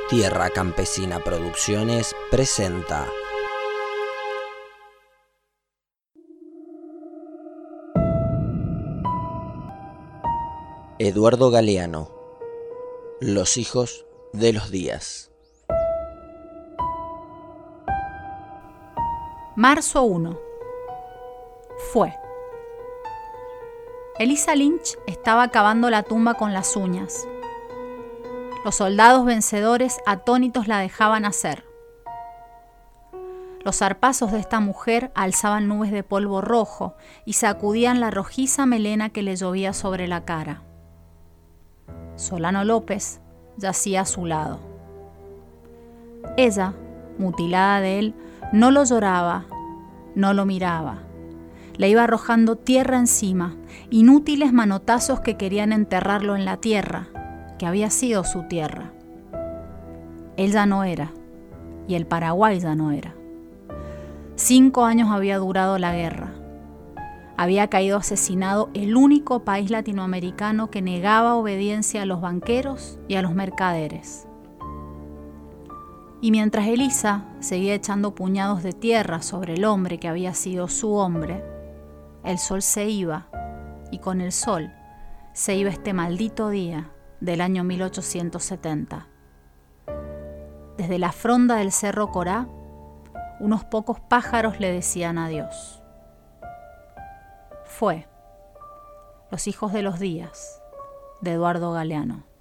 Tierra Campesina Producciones presenta Eduardo Galeano, Los hijos de los días. Marzo 1. Fue. Elisa Lynch estaba cavando la tumba con las uñas. Los soldados vencedores atónitos la dejaban hacer. Los zarpazos de esta mujer alzaban nubes de polvo rojo y sacudían la rojiza melena que le llovía sobre la cara. Solano López yacía a su lado. Ella, mutilada de él, no lo lloraba, no lo miraba. Le iba arrojando tierra encima, inútiles manotazos que querían enterrarlo en la tierra, que había sido su tierra. Él ya no era, y el Paraguay ya no era. 5 años había durado la guerra. Había caído asesinado el único país latinoamericano que negaba obediencia a los banqueros y a los mercaderes. Y mientras Elisa seguía echando puñados de tierra sobre el hombre que había sido su hombre, el sol se iba, y con el sol se iba este maldito día del año 1870. Desde la fronda del Cerro Corá, unos pocos pájaros le decían adiós. Fue Los hijos de los días, de Eduardo Galeano.